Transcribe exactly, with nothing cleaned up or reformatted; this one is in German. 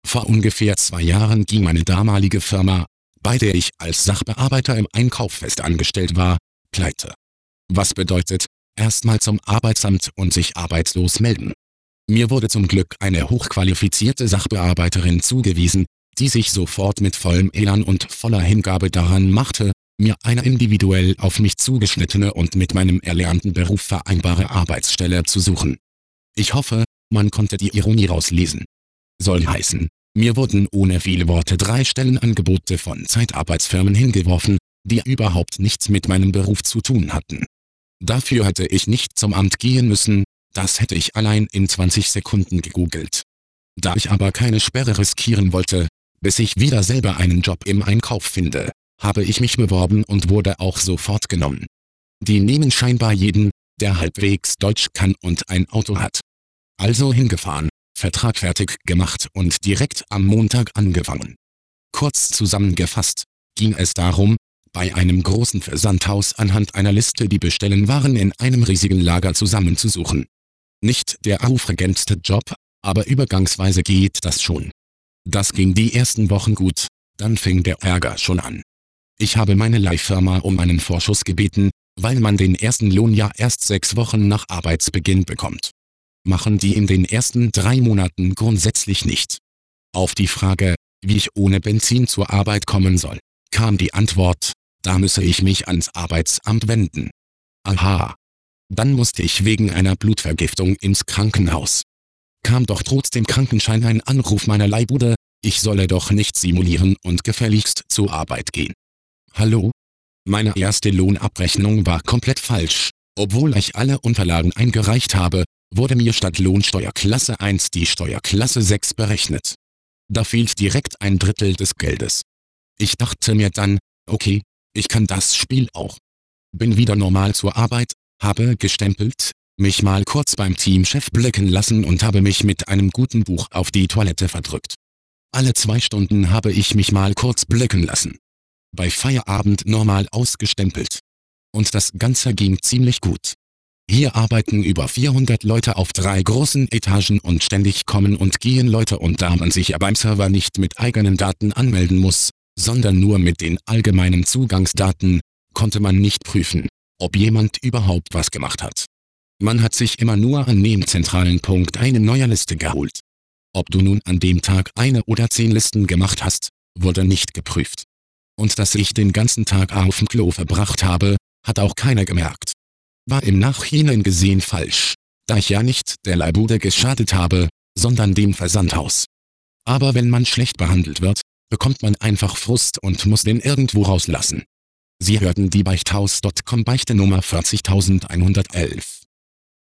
Vor ungefähr zwei Jahren ging meine damalige Firma, bei der ich als Sachbearbeiter im Einkauf fest angestellt war, pleite. Was bedeutet, erstmal zum Arbeitsamt und sich arbeitslos melden. Mir wurde zum Glück eine hochqualifizierte Sachbearbeiterin zugewiesen, die sich sofort mit vollem Elan und voller Hingabe daran machte, mir eine individuell auf mich zugeschnittene und mit meinem erlernten Beruf vereinbare Arbeitsstelle zu suchen. Ich hoffe, man konnte die Ironie rauslesen. Soll heißen, mir wurden ohne viele Worte drei Stellenangebote von Zeitarbeitsfirmen hingeworfen, die überhaupt nichts mit meinem Beruf zu tun hatten. Dafür hätte ich nicht zum Amt gehen müssen, das hätte ich allein in zwanzig Sekunden gegoogelt. Da ich aber keine Sperre riskieren wollte, bis ich wieder selber einen Job im Einkauf finde, habe ich mich beworben und wurde auch sofort genommen. Die nehmen scheinbar jeden, der halbwegs Deutsch kann und ein Auto hat. Also hingefahren, Vertrag fertig gemacht und direkt am Montag angefangen. Kurz zusammengefasst, ging es darum, bei einem großen Versandhaus anhand einer Liste die Bestellenwaren in einem riesigen Lager zusammenzusuchen. Nicht der aufregendste Job, aber übergangsweise geht das schon. Das ging die ersten Wochen gut, dann fing der Ärger schon an. Ich habe meine Leihfirma um einen Vorschuss gebeten, weil man den ersten Lohn ja erst sechs Wochen nach Arbeitsbeginn bekommt. Machen die in den ersten drei Monaten grundsätzlich nicht. Auf die Frage, wie ich ohne Benzin zur Arbeit kommen soll, kam die Antwort, da müsse ich mich ans Arbeitsamt wenden. Aha. Dann musste ich wegen einer Blutvergiftung ins Krankenhaus. Kam doch trotzdem Krankenschein ein Anruf meiner Leihbude, ich solle doch nicht simulieren und gefälligst zur Arbeit gehen. Hallo? Meine erste Lohnabrechnung war komplett falsch. Obwohl ich alle Unterlagen eingereicht habe, wurde mir statt Lohnsteuerklasse eins die Steuerklasse sechs berechnet. Da fehlt direkt ein Drittel des Geldes. Ich dachte mir dann, okay, ich kann das Spiel auch. Bin wieder normal zur Arbeit, habe gestempelt, mich mal kurz beim Teamchef blicken lassen und habe mich mit einem guten Buch auf die Toilette verdrückt. Alle zwei Stunden habe ich mich mal kurz blicken lassen. Bei Feierabend normal ausgestempelt. Und das Ganze ging ziemlich gut. Hier arbeiten über vierhundert Leute auf drei großen Etagen und ständig kommen und gehen Leute, und da man sich ja beim Server nicht mit eigenen Daten anmelden muss, sondern nur mit den allgemeinen Zugangsdaten, konnte man nicht prüfen, ob jemand überhaupt was gemacht hat. Man hat sich immer nur an dem zentralen Punkt eine neue Liste geholt. Ob du nun an dem Tag eine oder zehn Listen gemacht hast, wurde nicht geprüft. Und dass ich den ganzen Tag auf dem Klo verbracht habe, hat auch keiner gemerkt. War im Nachhinein gesehen falsch, da ich ja nicht der Leihbude geschadet habe, sondern dem Versandhaus. Aber wenn man schlecht behandelt wird, bekommt man einfach Frust und muss den irgendwo rauslassen. Sie hörten die Beichthaus Punkt com Beichte Nummer vierzig einhundertelf.